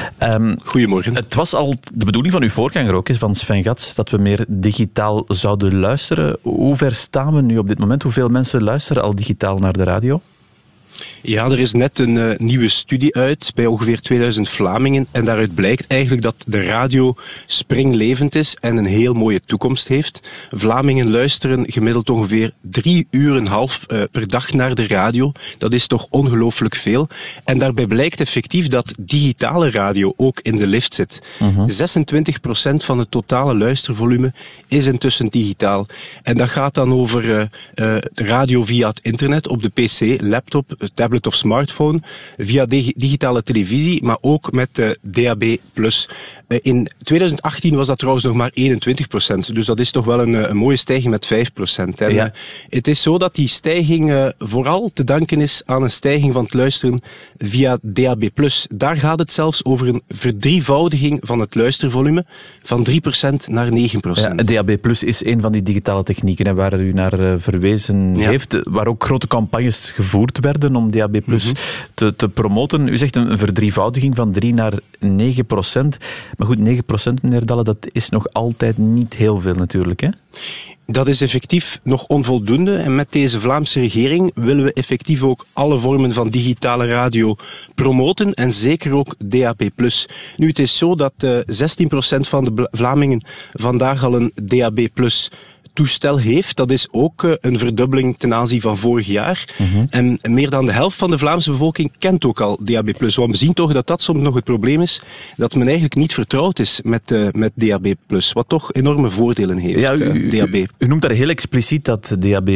Goedemorgen. Het was al de bedoeling van uw voorganger ook, van Sven Gatz, dat we meer digitaal zouden luisteren. Hoe ver staan we nu op dit moment? Hoeveel mensen luisteren al digitaal naar de radio? Ja, er is net een nieuwe studie uit bij ongeveer 2000 Vlamingen. En daaruit blijkt eigenlijk dat de radio springlevend is en een heel mooie toekomst heeft. Vlamingen luisteren gemiddeld ongeveer 3,5 uur per dag naar de radio. Dat is toch ongelooflijk veel. En daarbij blijkt effectief dat digitale radio ook in de lift zit. 26% van het totale luistervolume is intussen digitaal. En dat gaat dan over radio via het internet, op de pc, laptop, tablet of smartphone, via digitale televisie, maar ook met DAB+. In 2018 was dat trouwens nog maar 21%, dus dat is toch wel een mooie stijging met 5%. En, ja. Het is zo dat die stijging vooral te danken is aan een stijging van het luisteren via DAB+. Daar gaat het zelfs over een verdrievoudiging van het luistervolume van 3% naar 9%. Ja, DAB+ is een van die digitale technieken waar u naar verwezen heeft, waar ook grote campagnes gevoerd werden om DAB+ te promoten. U zegt een verdrievoudiging van 3 naar 9%. Maar goed, 9%, meneer Dalle, dat is nog altijd niet heel veel natuurlijk, hè? Dat is effectief nog onvoldoende en met deze Vlaamse regering willen we effectief ook alle vormen van digitale radio promoten en zeker ook DAB+. Nu, het is zo dat 16% van de Vlamingen vandaag al een DAB+ toestel heeft. Dat is ook een verdubbeling ten aanzien van vorig jaar. En meer dan de helft van de Vlaamse bevolking kent ook al DAB+. Want we zien toch dat dat soms nog het probleem is, dat men eigenlijk niet vertrouwd is met DAB+, wat toch enorme voordelen heeft, ja, DAB. U noemt daar heel expliciet dat DAB+.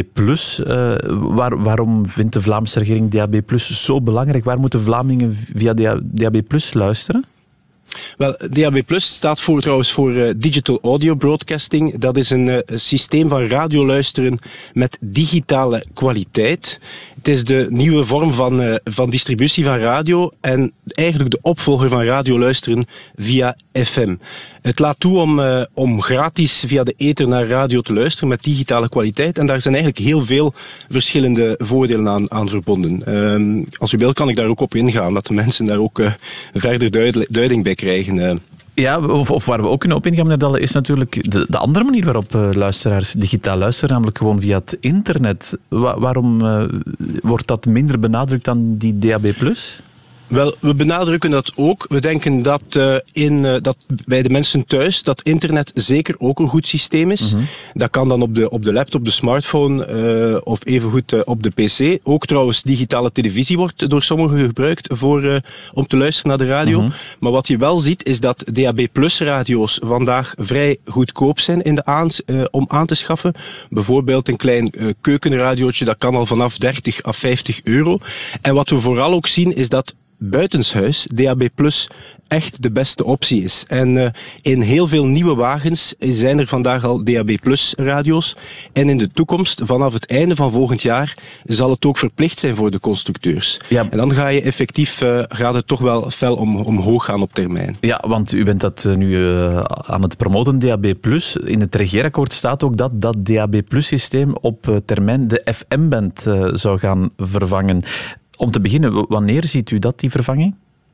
Waarom vindt de Vlaamse regering DAB+ zo belangrijk? Waar moeten Vlamingen via DAB+ luisteren? Wel, DAB+ staat trouwens voor Digital Audio Broadcasting. Dat is een systeem van radioluisteren met digitale kwaliteit. Het is de nieuwe vorm van distributie van radio en eigenlijk de opvolger van radioluisteren via FM. Het laat toe om gratis via de ether naar radio te luisteren met digitale kwaliteit. En daar zijn eigenlijk heel veel verschillende voordelen aan verbonden. Als u wil kan ik daar ook op ingaan, dat de mensen daar ook verder duiding bij krijgen. Ja, of waar we ook kunnen op ingaan, meneer Dalle, is natuurlijk de andere manier waarop luisteraars digitaal luisteren, namelijk gewoon via het internet. Waarom wordt dat minder benadrukt dan die DAB+? Wel, we benadrukken dat ook. We denken dat bij de mensen thuis dat internet zeker ook een goed systeem is. Dat kan dan op de laptop, de smartphone of evengoed op de pc. Ook trouwens digitale televisie wordt door sommigen gebruikt om te luisteren naar de radio. Maar wat je wel ziet is dat DAB+ radio's vandaag vrij goedkoop zijn om aan te schaffen. Bijvoorbeeld een klein keukenradiootje, dat kan al vanaf 30 à 50 euro. En wat we vooral ook zien is dat buitenshuis DAB+ echt de beste optie is. En in heel veel nieuwe wagens zijn er vandaag al DAB+ radio's. En in de toekomst, vanaf het einde van volgend jaar, zal het ook verplicht zijn voor de constructeurs. Ja. En dan gaat het toch wel fel omhoog gaan op termijn. Ja, want u bent dat nu aan het promoten, DAB+. In het regeerakkoord staat ook dat DAB+-systeem op termijn de FM-band zou gaan vervangen. Om te beginnen, wanneer ziet u die vervanging?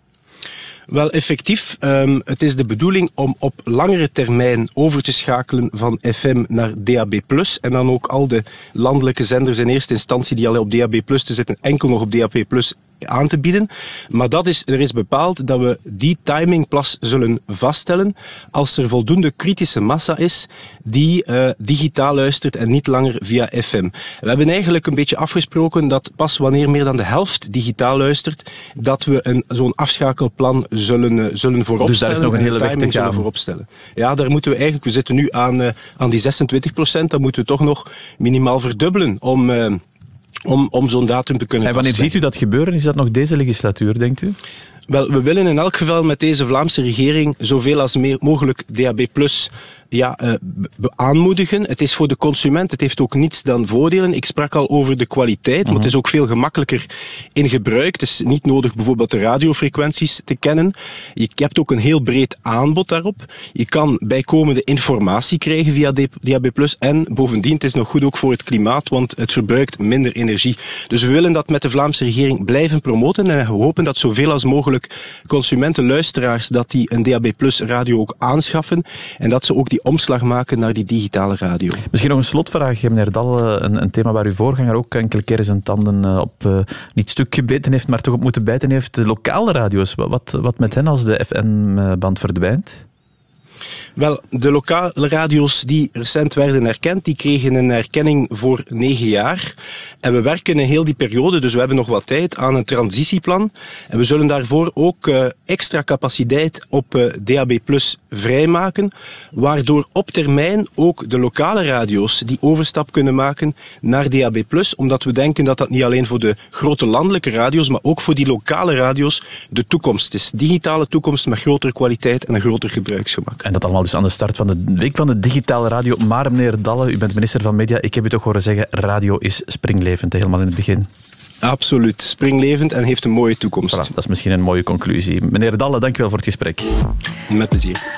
Wel, effectief, het is de bedoeling om op langere termijn over te schakelen van FM naar DAB+. En dan ook al de landelijke zenders in eerste instantie die al op DAB+ te zitten, enkel nog op DAB+ aan te bieden. Maar er is bepaald dat we die timing pas zullen vaststellen als er voldoende kritische massa is die digitaal luistert en niet langer via FM. We hebben eigenlijk een beetje afgesproken dat pas wanneer meer dan de helft digitaal luistert, dat we zo'n afschakelplan zullen vooropstellen. Dus daar is nog een hele weg te gaan. Vooropstellen. Ja, daar moeten we eigenlijk, we zitten nu aan die 26%, dan moeten we toch nog minimaal verdubbelen om zo'n datum te kunnen vaststellen. En wanneer ziet u dat gebeuren? Is dat nog deze legislatuur, denkt u? Wel, we willen in elk geval met deze Vlaamse regering zoveel als mogelijk DAB+ aanmoedigen. Het is voor de consument, het heeft ook niets dan voordelen. Ik sprak al over de kwaliteit, maar het is ook veel gemakkelijker in gebruik. Het is niet nodig bijvoorbeeld de radiofrequenties te kennen. Je hebt ook een heel breed aanbod daarop. Je kan bijkomende informatie krijgen via DAB+. En bovendien, het is nog goed ook voor het klimaat, want het verbruikt minder energie. Dus we willen dat met de Vlaamse regering blijven promoten en we hopen dat zoveel als mogelijk consumenten, luisteraars, dat die een DAB+ radio ook aanschaffen en dat ze ook die omslag maken naar die digitale radio. Misschien nog een slotvraag, meneer Dalle. Een thema waar uw voorganger ook enkele keren zijn tanden op niet stuk gebeten heeft, maar toch op moeten bijten heeft. De lokale radio's, wat met hen als de FM-band verdwijnt? Wel, de lokale radio's die recent werden erkend, die kregen een erkenning voor 9 jaar. En we werken in heel die periode, dus we hebben nog wat tijd, aan een transitieplan. En we zullen daarvoor ook extra capaciteit op DAB+ vrijmaken, waardoor op termijn ook de lokale radio's die overstap kunnen maken naar DAB+, omdat we denken dat dat niet alleen voor de grote landelijke radio's, maar ook voor die lokale radio's de toekomst is. Digitale toekomst met grotere kwaliteit en een groter gebruiksgemak. En dat allemaal dus aan de start van de week van de digitale radio. Maar meneer Dalle, u bent minister van Media. Ik heb u toch horen zeggen, radio is springlevend, helemaal in het begin. Absoluut, springlevend en heeft een mooie toekomst. Voilà, dat is misschien een mooie conclusie. Meneer Dalle, dank u wel voor het gesprek. Met plezier.